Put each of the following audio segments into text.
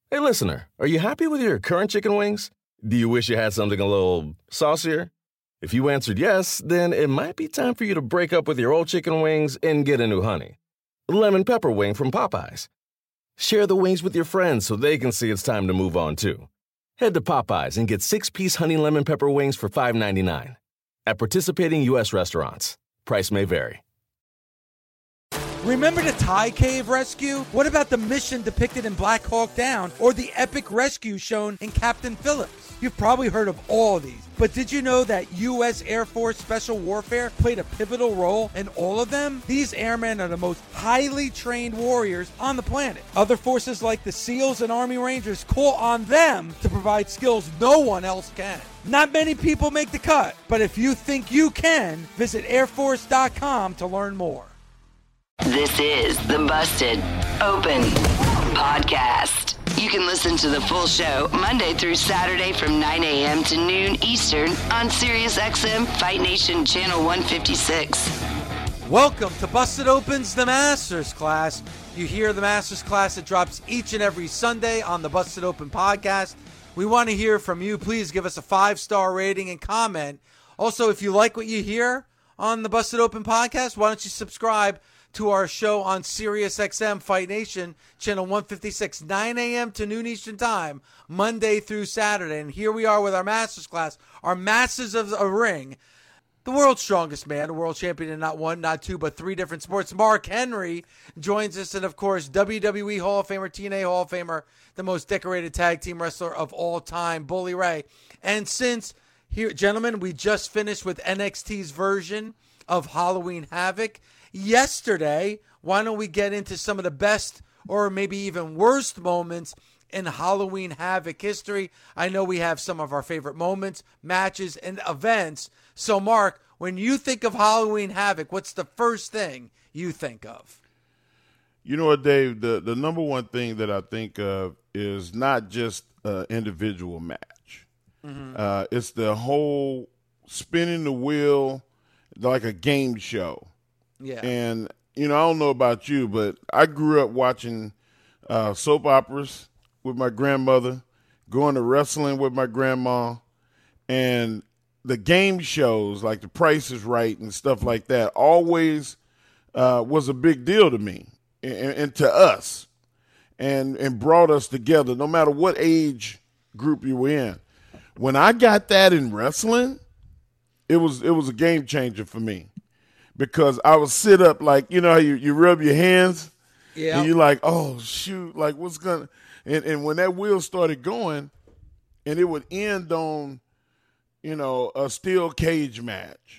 Hey, listener, are you happy with your current chicken wings? Do you wish you had something a little saucier? If you answered yes, then it might be time for you to break up with your old chicken wings and get a new honey. Lemon pepper wing from Popeyes. Share the wings with your friends so they can see it's time to move on too. Head to Popeyes and get 6-piece honey lemon pepper wings for $5.99. At participating U.S. restaurants. Price may vary. Remember the Thai cave rescue? What about the mission depicted in Black Hawk Down or the epic rescue shown in Captain Phillips? You've probably heard of all these, but did you know that U.S. Air Force Special Warfare played a pivotal role in all of them? These airmen are the most highly trained warriors on the planet. Other forces like the SEALs and Army Rangers call on them to provide skills no one else can. Not many people make the cut, but if you think you can, visit airforce.com to learn more. This is the Busted Open Podcast. You can listen to the full show Monday through Saturday from 9 a.m. to noon Eastern on SiriusXM Fight Nation Channel 156. Welcome to Busted Open's The Masters Class. You hear the Masters Class. It drops each and every Sunday on the Busted Open Podcast. We want to hear from you. Please give us a 5-star rating and comment. Also, if you like what you hear on the Busted Open Podcast, why don't you subscribe to our show on SiriusXM Fight Nation, channel 156, 9 a.m. to noon Eastern Time, Monday through Saturday. And here we are with our Masters Class, our Masters of a Ring, the world's strongest man, a world champion in not one, not two, but 3 different sports. Mark Henry joins us, and of course, WWE Hall of Famer, TNA Hall of Famer, the most decorated tag team wrestler of all time, Bully Ray. And since, here, gentlemen, we just finished with NXT's version of Halloween Havoc yesterday, why don't we get into some of the best or maybe even worst moments in Halloween Havoc history? I know we have some of our favorite moments, matches, and events. So, Mark, when you think of Halloween Havoc, what's the first thing you think of? You know what, Dave? The number one thing that I think of is not just an individual match. Mm-hmm. It's the whole spinning the wheel like a game show. Yeah. And, you know, I don't know about you, but I grew up watching soap operas with my grandmother, going to wrestling with my grandma, and the game shows like The Price is Right and stuff like that always was a big deal to me and to us and brought us together no matter what age group you were in. When I got that in wrestling, it was a game changer for me. Because I would sit up like, you know how you rub your hands? Yeah. And you're like, oh, shoot, like what's going to – and when that wheel started going and it would end on, you know, a steel cage match,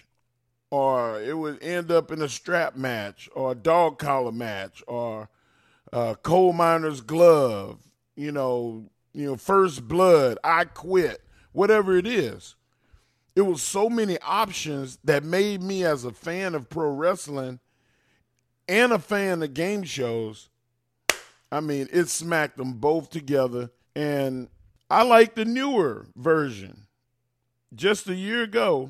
or it would end up in a strap match or a dog collar match or a coal miner's glove, you know, first blood, I quit, whatever it is. It was so many options that made me, as a fan of pro wrestling and a fan of game shows, I mean, it smacked them both together. And I like the newer version. Just a year ago,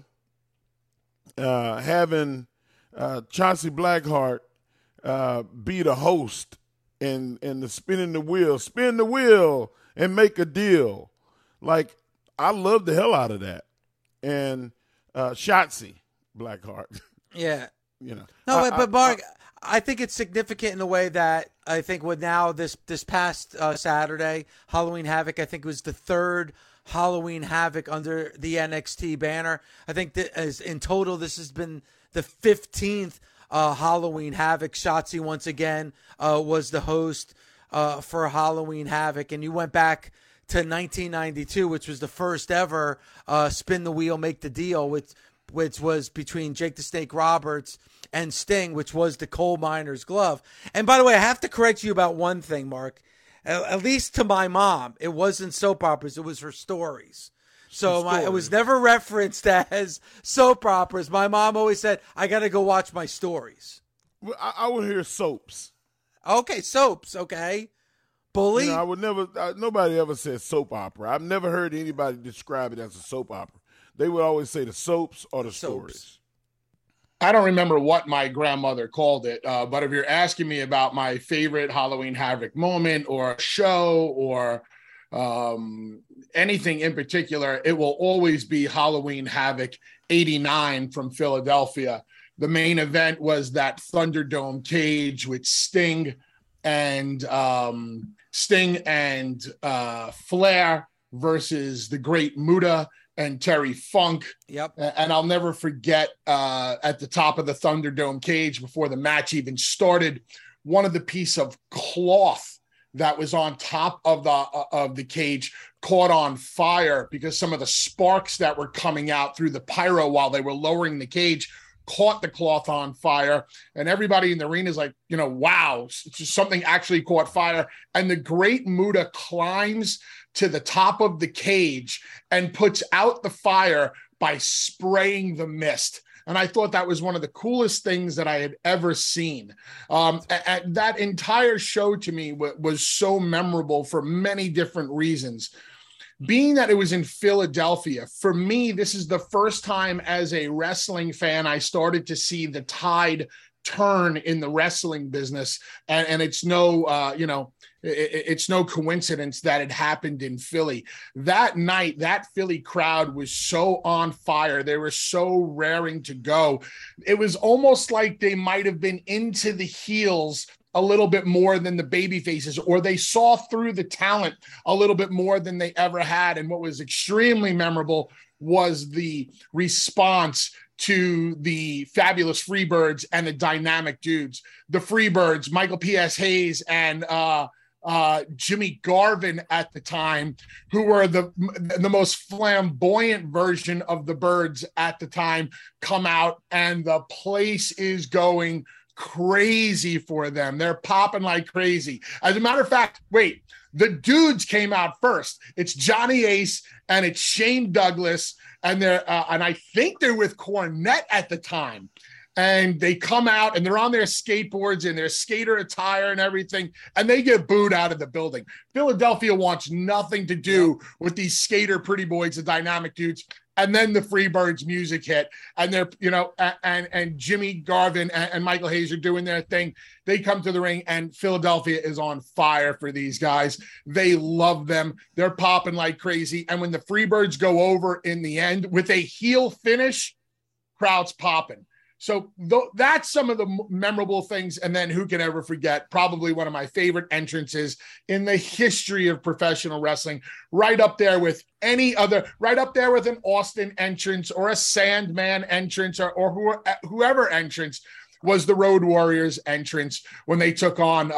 having Chauncey Blackheart be the host and the spin the wheel and make a deal. Like, I love the hell out of that. And Shotzi Blackheart. Yeah. You know. No, but Mark, I think it's significant in the way that I think with now this past Saturday, Halloween Havoc, I think it was the 3rd Halloween Havoc under the NXT banner. I think that as in total, this has been the 15th Halloween Havoc. Shotzi once again was the host for Halloween Havoc, and you went back to 1992, which was the first ever spin the wheel, make the deal, which was between Jake the Snake Roberts and Sting, which was the coal miner's glove. And by the way, I have to correct you about one thing, Mark. At least to my mom, it wasn't soap operas; it was her stories. So it was never referenced as soap operas. My mom always said, "I got to go watch my stories." Well, I would hear soaps. Okay, soaps. Okay. Bully? You know, I would never. Nobody ever said soap opera. I've never heard anybody describe it as a soap opera. They would always say the soaps or the stories. I don't remember what my grandmother called it, but if you're asking me about my favorite Halloween Havoc moment or a show or anything in particular, it will always be Halloween Havoc 89 from Philadelphia. The main event was that Thunderdome cage with Sting and Flair versus the Great Muta and Terry Funk. Yep. And I'll never forget at the top of the Thunderdome cage before the match even started, one of the piece of cloth that was on top of the cage caught on fire because some of the sparks that were coming out through the pyro while they were lowering the cage caught the cloth on fire. And everybody in the arena is like, wow, something actually caught fire. And the Great Muta climbs to the top of the cage and puts out the fire by spraying the mist. And I thought that was one of the coolest things that I had ever seen. That entire show to me was so memorable for many different reasons. Being that it was in Philadelphia, for me, this is the first time as a wrestling fan I started to see the tide turn in the wrestling business. And it's no, it's no coincidence that it happened in Philly. That night, that Philly crowd was so on fire. They were so raring to go. It was almost like they might have been into the heels a little bit more than the baby faces, or they saw through the talent a little bit more than they ever had. And what was extremely memorable was the response to the Fabulous Freebirds and the Dynamic Dudes. The Freebirds, Michael P.S. Hayes and Jimmy Garvin at the time, who were the most flamboyant version of the Birds at the time, come out, and the place is going crazy for them. They're popping like crazy. As a matter of fact, wait, the Dudes came out first. It's Johnny Ace and it's Shane Douglas, and I think they're with Cornette at the time. And they come out and they're on their skateboards and their skater attire and everything, and they get booed out of the building. Philadelphia wants nothing to do with these skater pretty boys, the Dynamic Dudes. And then the Freebirds music hit, and they're, and Jimmy Garvin and Michael Hayes are doing their thing. They come to the ring, and Philadelphia is on fire for these guys. They love them. They're popping like crazy. And when the Freebirds go over in the end with a heel finish, crowd's popping. So that's some of the memorable things. And then who can ever forget, probably one of my favorite entrances in the history of professional wrestling, right up there with right up there with an Austin entrance or a Sandman entrance or whoever entrance, was the Road Warriors entrance when they took on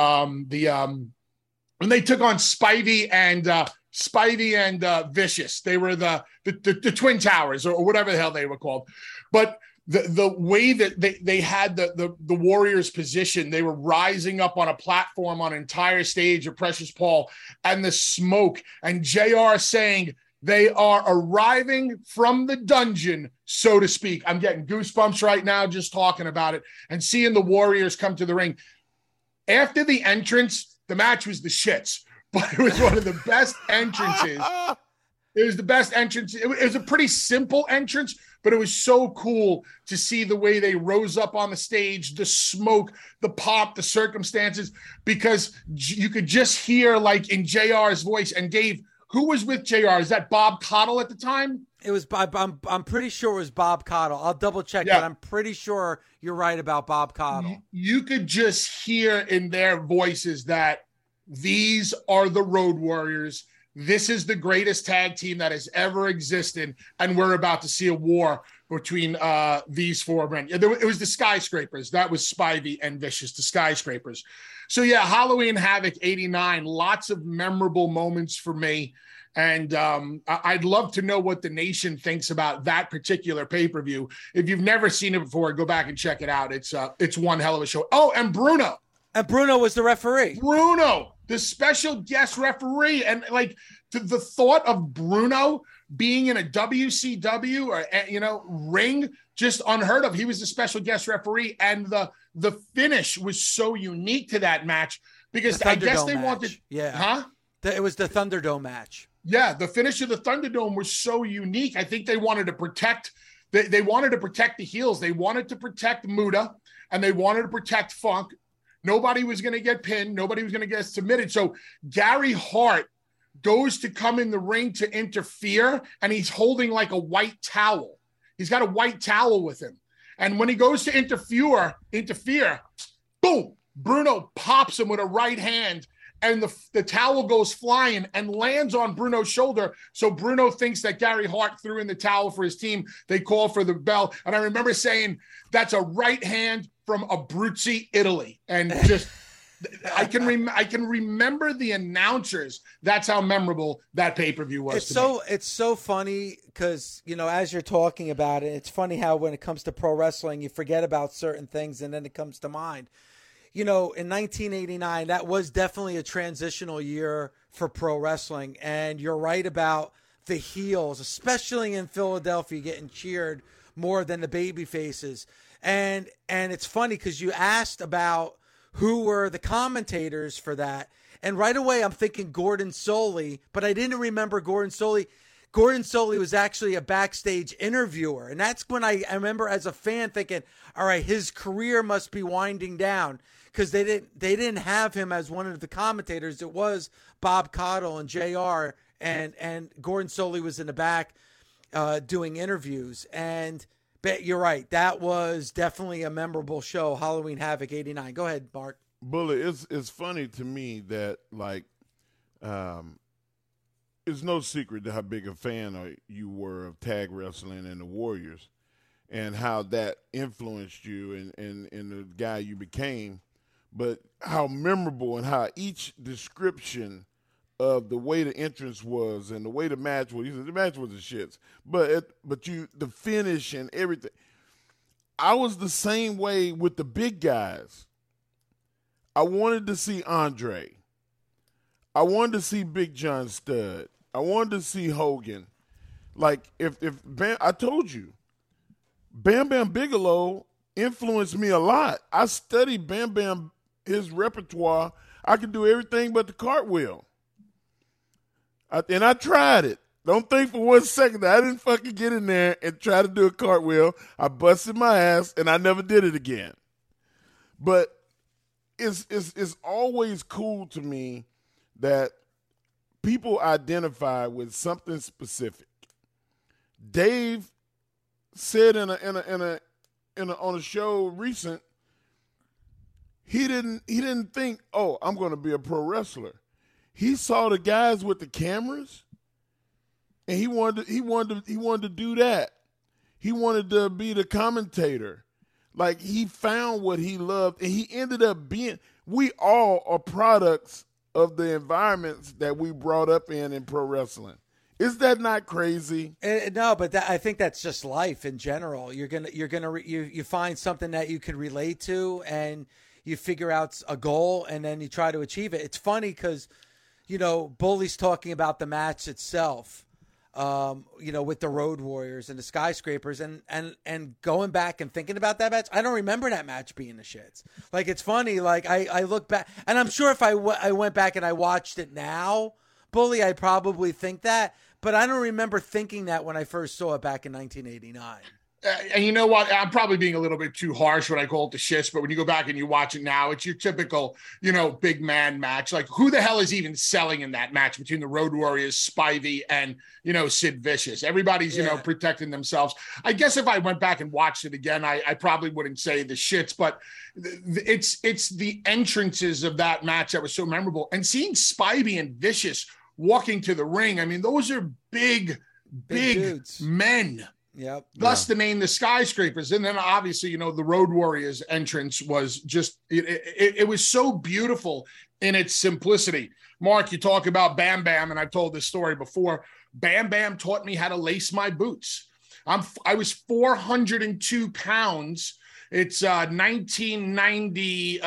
Spivey and Vicious. They were the Twin Towers or whatever the hell they were called. But the way that they had the Warriors position, they were rising up on a platform on an entire stage of Precious Paul, and the smoke, and JR saying they are arriving from the dungeon, so to speak. I'm getting goosebumps right now just talking about it and seeing the Warriors come to the ring. After the entrance, the match was the shits, but it was one of the best entrances. It was the best entrance. It was a pretty simple entrance, but it was so cool to see the way they rose up on the stage, the smoke, the pop, the circumstances, because you could just hear, like, in JR's voice. And Dave, who was with JR? Is that Bob Caudle at the time? It was. I'm pretty sure it was Bob Caudle. I'll double check, but I'm pretty sure you're right about Bob Caudle. You could just hear in their voices that these are the Road Warriors. This is the greatest tag team that has ever existed, and we're about to see a war between these four men. It was the Skyscrapers. That was Spivey and Vicious, the Skyscrapers. So, yeah, Halloween Havoc 89, lots of memorable moments for me. And I'd love to know what the nation thinks about that particular pay-per-view. If you've never seen it before, go back and check it out. It's one hell of a show. Oh, and Bruno. And Bruno was the referee. Bruno, the special guest referee. And, like, the thought of Bruno being in a WCW or, ring, just unheard of. He was the special guest referee. And the finish was so unique to that match because I guess they wanted. Yeah. Huh? It was the Thunderdome match. Yeah. The finish of the Thunderdome was so unique. I think they wanted to protect They wanted to protect the heels. They wanted to protect Muta, and they wanted to protect Funk. Nobody was going to get pinned. Nobody was going to get submitted. So Gary Hart goes to come in the ring to interfere, and he's holding like a white towel. He's got a white towel with him. And when he goes to interfere, boom, Bruno pops him with a right hand, and the towel goes flying and lands on Bruno's shoulder. So Bruno thinks that Gary Hart threw in the towel for his team. They call for the bell. And I remember saying, that's a right hand from Abruzzi, Italy. And just, I can remember the announcers. That's how memorable that pay-per-view was. It's so funny because, as you're talking about it, it's funny how when it comes to pro wrestling, you forget about certain things and then it comes to mind. In 1989, that was definitely a transitional year for pro wrestling. And you're right about the heels, especially in Philadelphia, getting cheered more than the baby faces. And it's funny because you asked about who were the commentators for that. And right away, I'm thinking Gordon Solie, but I didn't remember Gordon Solie. Gordon Solie was actually a backstage interviewer. And that's when I remember as a fan thinking, all right, his career must be winding down, because they didn't have him as one of the commentators. It was Bob Caudle and JR, and Gordon Solie was in the back doing interviews. But you're right. That was definitely a memorable show, Halloween Havoc 89. Go ahead, Mark. Bullet, it's funny to me that, it's no secret how big a fan you were of tag wrestling and the Warriors and how that influenced you and the guy you became, but how memorable and how each description of the way the entrance was and the way the match was. The match was the shits, but the finish and everything. I was the same way with the big guys. I wanted to see Andre. I wanted to see Big John Studd. I wanted to see Hogan. Like if I told you, Bam Bam Bigelow influenced me a lot. I studied Bam Bam, his repertoire. I could do everything but the cartwheel. And I tried it. Don't think for 1 second that I didn't fucking get in there and try to do a cartwheel. I busted my ass and I never did it again. But it's always cool to me that people identify with something specific. Dave said on a show recent, he didn't think, oh, I'm going to be a pro wrestler. He saw the guys with the cameras, and he wanted to do that. He wanted to be the commentator. Like, he found what he loved, and he ended up being. We all are products of the environments that we brought up in pro wrestling. Is that not crazy? No, but I think that's just life in general. You find something that you can relate to, and you figure out a goal, and then you try to achieve it. It's funny because, Bully's talking about the match itself, with the Road Warriors and the Skyscrapers, and going back and thinking about that match, I don't remember that match being the shits. Like, it's funny. Like, I look back, and I'm sure if I went back and I watched it now, Bully, I'd probably think that, but I don't remember thinking that when I first saw it back in 1989. And you know what? I'm probably being a little bit too harsh when I call it the shits, but when you go back and you watch it now, it's your typical, big man match. Like, who the hell is even selling in that match between the Road Warriors, Spivey, and, Sid Vicious? Everybody's, protecting themselves. I guess if I went back and watched it again, I probably wouldn't say the shits, but it's the entrances of that match that was so memorable. And seeing Spivey and Vicious walking to the ring, I mean, those are big dudes. Men. Yep. Thus the name, the Skyscrapers. And then obviously, the Road Warriors entrance was just, it was so beautiful in its simplicity. Mark, you talk about Bam Bam, and I've told this story before. Bam Bam taught me how to lace my boots. I was 402 pounds. It's 1990,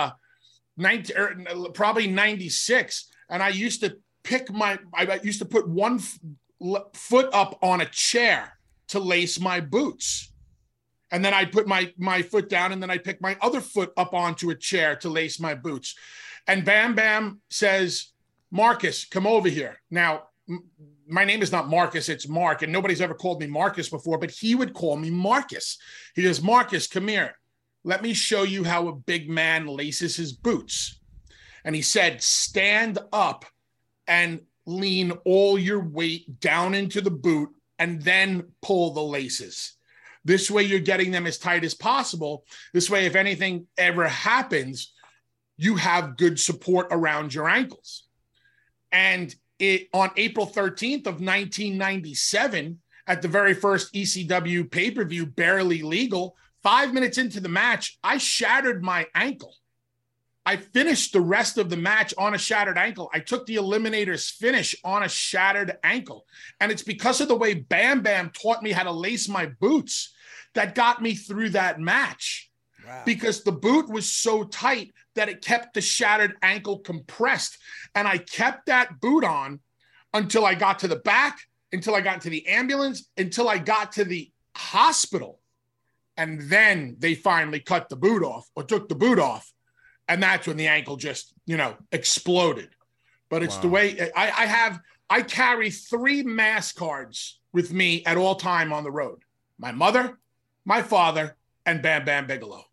probably 96. And I used to put one foot up on a chair to lace my boots. And then I'd put my foot down, and then I'd pick my other foot up onto a chair to lace my boots. And Bam Bam says, Marcus, come over here. Now, my name is not Marcus, it's Mark. And nobody's ever called me Marcus before, but he would call me Marcus. He goes, Marcus, come here. Let me show you how a big man laces his boots. And he said, stand up and lean all your weight down into the boot and then pull the laces. This way you're getting them as tight as possible. This way, if anything ever happens, you have good support around your ankles. And on April 13th of 1997, at the very first ECW pay-per-view, Barely Legal, 5 minutes into the match, I shattered my ankle. I finished the rest of the match on a shattered ankle. I took the Eliminator's finish on a shattered ankle. And it's because of the way Bam Bam taught me how to lace my boots that got me through that match. Wow. Because the boot was so tight that it kept the shattered ankle compressed. And I kept that boot on until I got to the back, until I got to the ambulance, until I got to the hospital. And then they finally cut the boot off or took the boot off. And that's when the ankle just, exploded. But it's the way I carry 3 mask cards with me at all time on the road. My mother, my father, and Bam Bam Bigelow.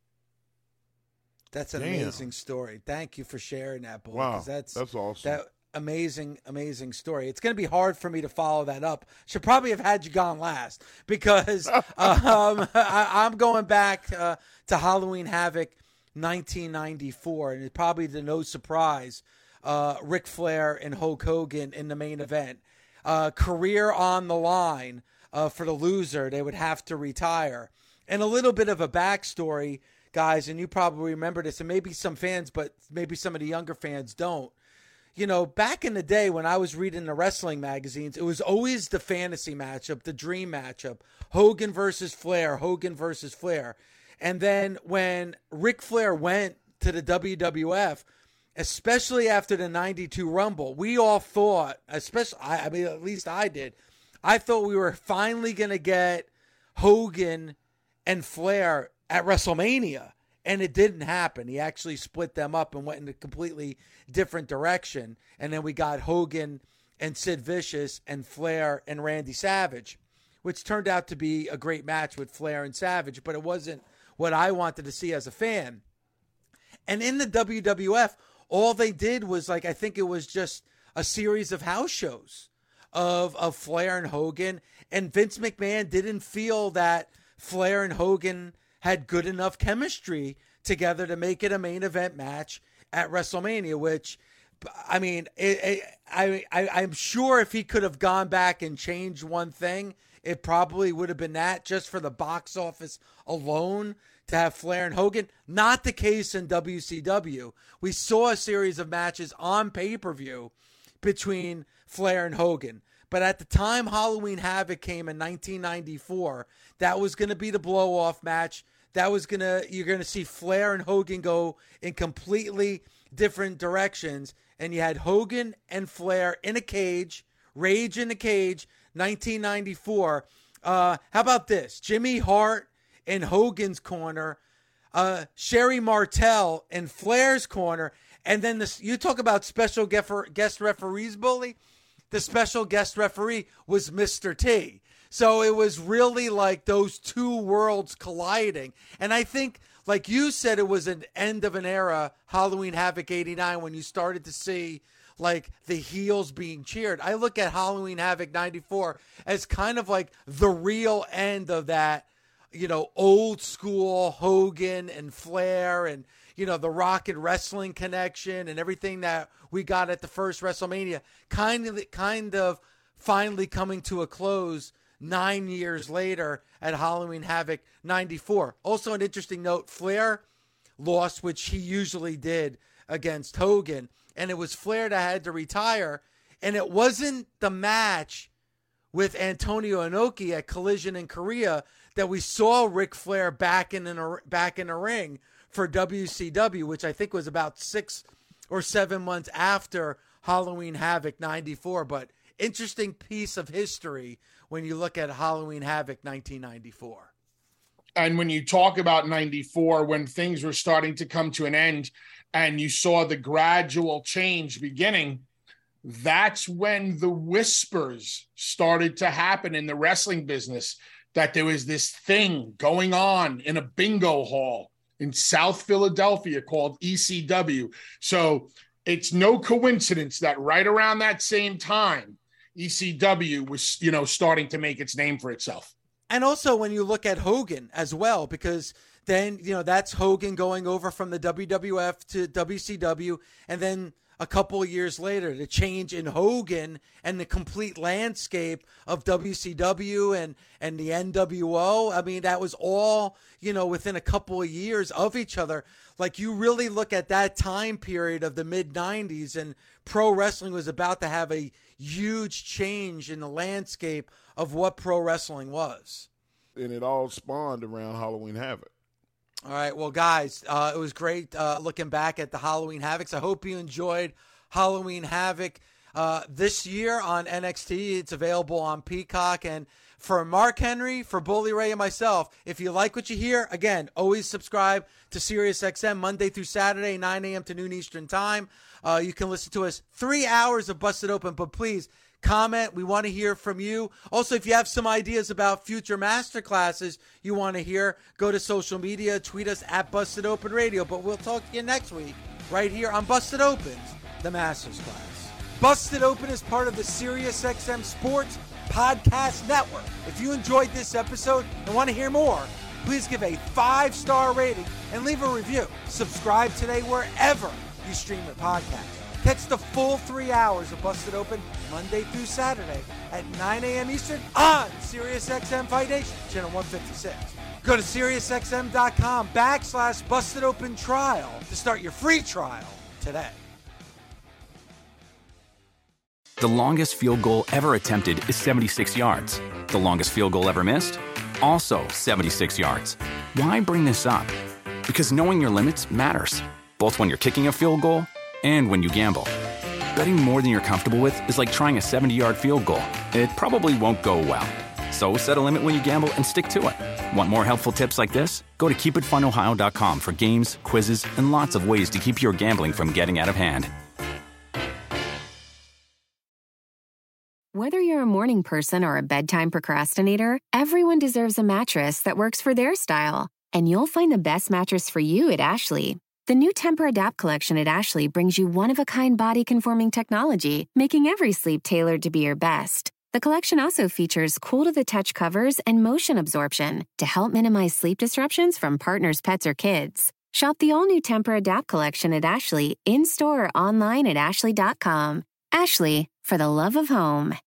That's an amazing story. Thank you for sharing that, Bull. Wow, that's awesome. That amazing story. It's going to be hard for me to follow that up. Should probably have had you gone last because I'm going back to Halloween Havoc 1994, and it's probably to no surprise, Ric Flair and Hulk Hogan in the main event. Career on the line for the loser. They would have to retire. And a little bit of a backstory, guys, and you probably remember this, and maybe some fans, but maybe some of the younger fans don't. Back in the day when I was reading the wrestling magazines, it was always the fantasy matchup, the dream matchup, Hogan versus Flair. And then when Ric Flair went to the WWF, especially after the 92 Rumble, we all thought, at least I did, I thought we were finally going to get Hogan and Flair at WrestleMania. And it didn't happen. He actually split them up and went in a completely different direction. And then we got Hogan and Sid Vicious and Flair and Randy Savage, which turned out to be a great match with Flair and Savage, but it wasn't what I wanted to see as a fan. And in the WWF, all they did was, I think it was just a series of house shows of Flair and Hogan. And Vince McMahon didn't feel that Flair and Hogan had good enough chemistry together to make it a main event match at WrestleMania, which, I'm sure if he could have gone back and changed one thing, it probably would have been that, just for the box office alone, to have Flair and Hogan. Not the case in WCW. We saw a series of matches on pay-per-view between Flair and Hogan. But at the time Halloween Havoc came in 1994, that was going to be the blow-off match. You're going to see Flair and Hogan go in completely different directions. And you had Hogan and Flair in a cage, Rage in a cage, 1994. How about this? Jimmy Hart in Hogan's corner, Sherry Martel in Flair's corner. And then you talk about special guest referees, Bully. The special guest referee was Mr. T. So it was really like those two worlds colliding. And I think, like you said, it was an end of an era, Halloween Havoc 89, when you started to see like the heels being cheered. I look at Halloween Havoc 94 as kind of like the real end of that, old school Hogan and Flair and, the Rock and Wrestling connection and everything that we got at the first WrestleMania kind of finally coming to a close 9 years later at Halloween Havoc 94. Also an interesting note, Flair lost, which he usually did, against Hogan, and it was Flair that had to retire, and it wasn't the match with Antonio Inoki at Collision in Korea that we saw Ric Flair back in the ring for WCW, which I think was about 6 or 7 months after Halloween Havoc 94. But interesting piece of history when you look at Halloween Havoc 1994. And when you talk about 94, when things were starting to come to an end and you saw the gradual change beginning, that's when the whispers started to happen in the wrestling business that there was this thing going on in a bingo hall in South Philadelphia called ECW. So it's no coincidence that right around that same time, ECW was, starting to make its name for itself. And also when you look at Hogan as well, because then, that's Hogan going over from the WWF to WCW. And then a couple of years later, the change in Hogan and the complete landscape of WCW and the NWO. I mean, that was all, within a couple of years of each other. Like, you really look at that time period of the mid-90s, and pro wrestling was about to have a huge change in the landscape of what pro wrestling was. And it all spawned around Halloween Havoc. All right, well, guys, it was great looking back at the Halloween Havocs. I hope you enjoyed Halloween Havoc this year on NXT. It's available on Peacock. And for Mark Henry, for Bully Ray, and myself, if you like what you hear, again, always subscribe to SiriusXM Monday through Saturday, 9 a.m. to noon Eastern Time. You can listen to us 3 hours of Busted Open, but please comment. We want to hear from you. Also, if you have some ideas about future masterclasses you want to hear, go to social media, tweet us at Busted Open Radio. But we'll talk to you next week right here on Busted Opens, the Masters Class. Busted Open is part of the SiriusXM Sports Podcast Network. If you enjoyed this episode and want to hear more, please give a 5-star rating and leave a review. Subscribe today wherever you stream your podcast. Catch the full 3 hours of Busted Open Monday through Saturday at 9 a.m. Eastern on SiriusXM Fight Nation, channel 156. Go to SiriusXM.com/Busted Open Trial to start your free trial today. The longest field goal ever attempted is 76 yards. The longest field goal ever missed? Also 76 yards. Why bring this up? Because knowing your limits matters, both when you're kicking a field goal and when you gamble. Betting more than you're comfortable with is like trying a 70-yard field goal. It probably won't go well. So set a limit when you gamble and stick to it. Want more helpful tips like this? Go to keepitfunohio.com for games, quizzes, and lots of ways to keep your gambling from getting out of hand. Whether you're a morning person or a bedtime procrastinator, everyone deserves a mattress that works for their style. And you'll find the best mattress for you at Ashley. The new Tempur-Adapt collection at Ashley brings you one-of-a-kind body-conforming technology, making every sleep tailored to be your best. The collection also features cool-to-the-touch covers and motion absorption to help minimize sleep disruptions from partners, pets, or kids. Shop the all-new Tempur-Adapt collection at Ashley, in-store or online at ashley.com. Ashley, for the love of home.